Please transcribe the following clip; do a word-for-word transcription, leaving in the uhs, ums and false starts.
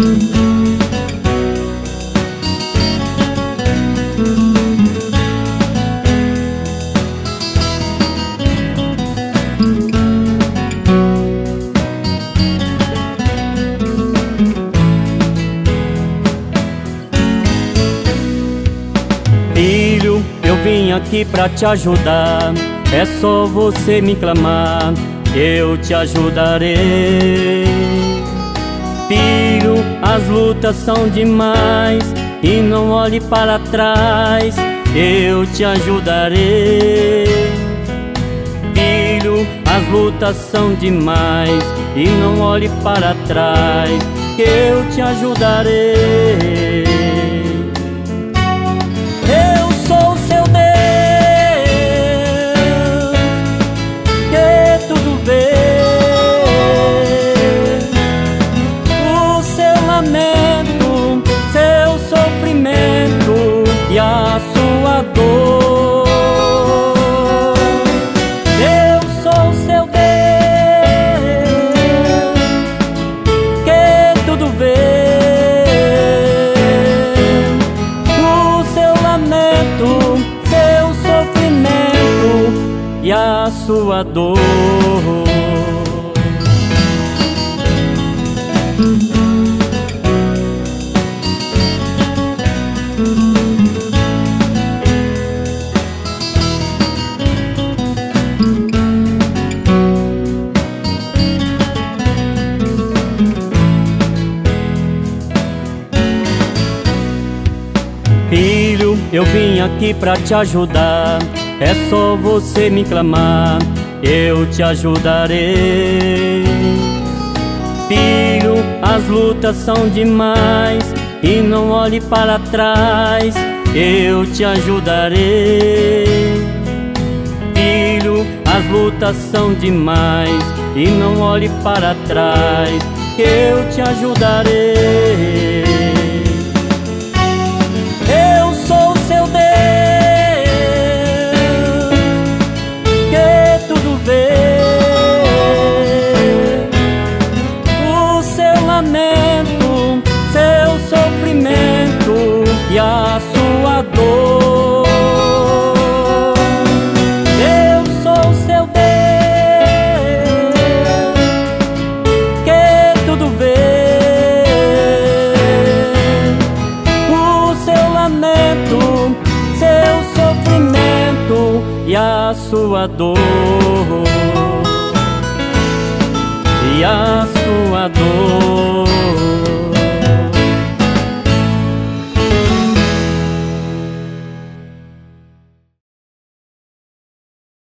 Filho, eu vim aqui pra te ajudar. É só você me clamar, eu te ajudarei. Filho, as lutas são demais e não olhe para trás, eu te ajudarei. Filho, as lutas são demais e não olhe para trás, eu te ajudarei. Eu sou seu Deus, que tudo vê, o seu lamento, seu sofrimento e a sua dor. Eu sou seu Deus, que tudo vê, seu sofrimento e a sua dor. Filho, eu vim aqui pra te ajudar. É só você me clamar, eu te ajudarei. Filho, as lutas são demais e não olhe para trás, eu te ajudarei. Filho, as lutas são demais e não olhe para trás, eu te ajudarei. Eu sou seu Deus, que tudo vê, o seu lamento, seu sofrimento e a sua dor. Eu sou seu Deus, que tudo vê, seu sofrimento e a sua dor.